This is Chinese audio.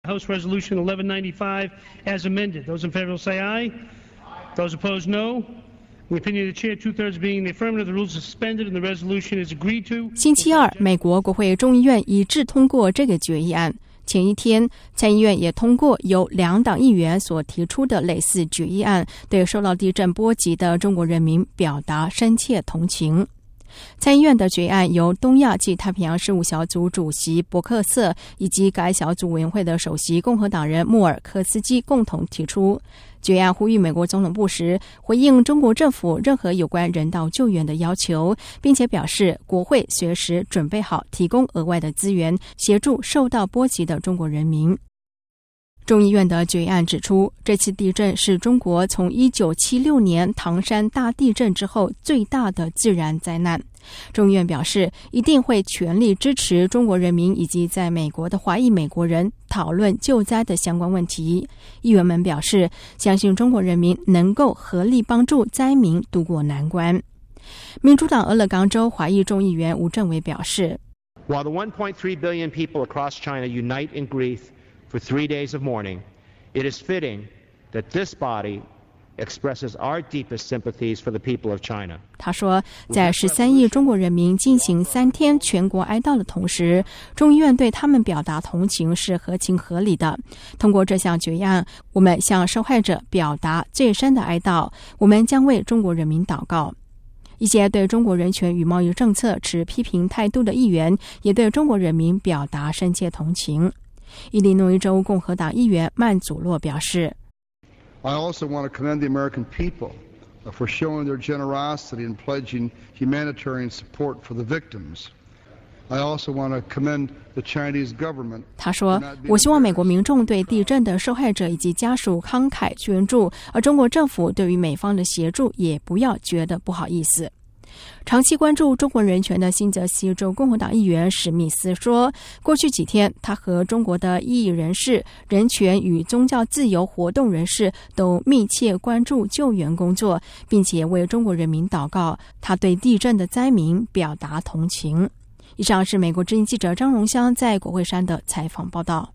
House Resolution 1195 as amended. Those in favor will say aye. Those opposed, no. In the opinion of the chair, 2/3 being in the affirmative, the rules are suspended and the resolution is agreed to. 星期二，美国国会众议院一致通过这个决议案。前一天，参议院也通过由两党议员所提出的类似决议案，对受到地震波及的中国人民表达深切同情。参议院的决议案由东亚及太平洋事务小组主席伯克瑟以及该小组委员会的首席共和党人穆尔科斯基共同提出。决议案呼吁美国总统布什回应中国政府任何有关人道救援的要求，并且表示国会随时准备好提供额外的资源，协助受到波及的中国人民。众议院的决议案指出，这次地震是中国从1976年唐山大地震之后最大的自然灾难。众议院表示，一定会全力支持中国人民以及在美国的华裔美国人讨论救灾的相关问题。议员们表示，相信中国人民能够合力帮助灾民渡过难关。民主党俄勒冈州华裔众议员吴政伟表示， While the 1.3 billion people across China unite in grief for 3 days of mourning, it is fitting that this body expresses our deepest sympathies for the people of China. 他说，在13亿中国人民进行3天全国哀悼的同时，众议院对他们表达同情是合情合理的。通过这项决议案，我们向受害者表达最深的哀悼，我们将为中国人民祷告。一些对中国人权与贸易政策持批评态度的议员也对中国人民表达深切同情。伊利诺伊州共和党议员曼祖洛表示， I also want to commend the American people for showing their generosity in pledging humanitarian support for the victims. I also want to commend the Chinese government. 他说，我希望美国民众对地震的受害者以及家属慷慨捐助，而中国政府对于美方的协助也不要觉得不好意思。长期关注中国人权的新泽西州共和党议员史密斯说，过去几天他和中国的异议人士、人权与宗教自由活动人士都密切关注救援工作，并且为中国人民祷告。他对地震的灾民表达同情。以上是美国之音记者张荣香在国会山的采访报道。